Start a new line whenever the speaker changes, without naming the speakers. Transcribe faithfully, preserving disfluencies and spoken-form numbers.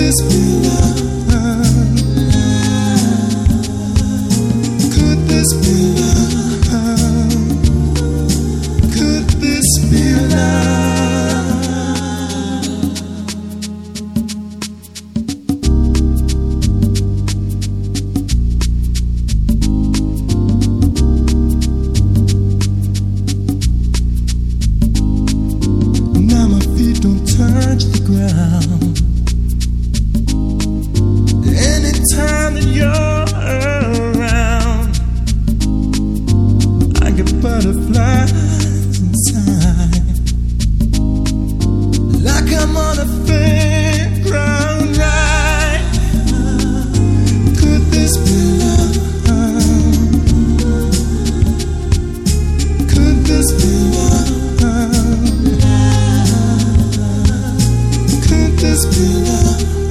this be love? Could this be love? Could this be love? Now my feet don't touch the ground. Anytime that you're around, I get butterflies inside, like I'm on a fairground ride. Could this be love? Could this be love? Could this be love?